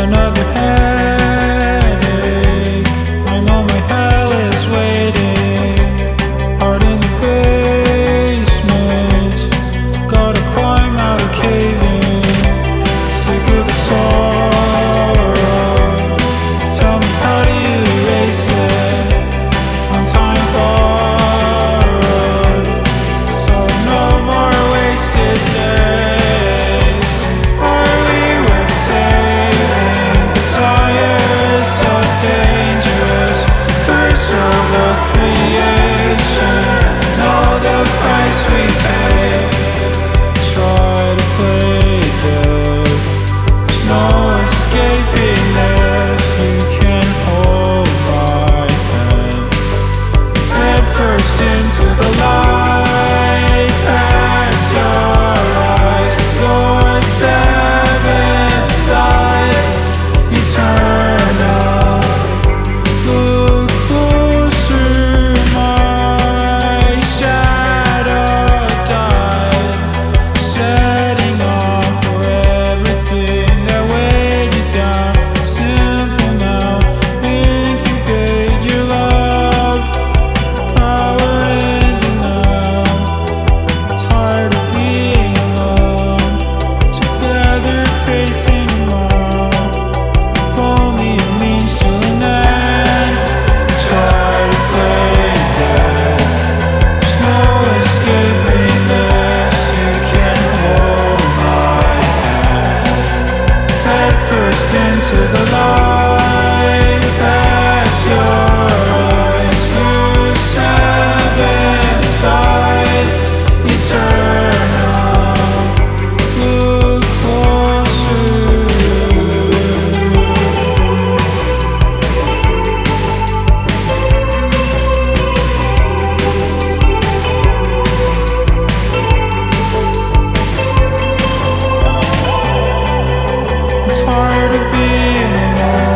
Another headache. I know my hell is waiting. Heart in the basement. Gotta climb out of cave-in. Sick of the sorrow. Tell me, how do you erase it? On time borrowed. So no more wasted days. Are we worth saving? Desire is so dangerous. Curse of the creation. Know the price we pay. Try to play dead. There's no escaping this. You can hold my hand. Head first into the light. Past your eyes. Your seventh side. Eternal. Look closer. My shadow died. Shedding off for everything that weighed you down. Simple now. Incubate your love. Power ending now. Tired of being alone. Together facing tomorrow. If only it means to an end. Try to play dead. There's no escaping this. You can hold my hand. Head first into the light. Past your eyes. Your seventh side. Eternal. Look closer. I'm tired of being alone.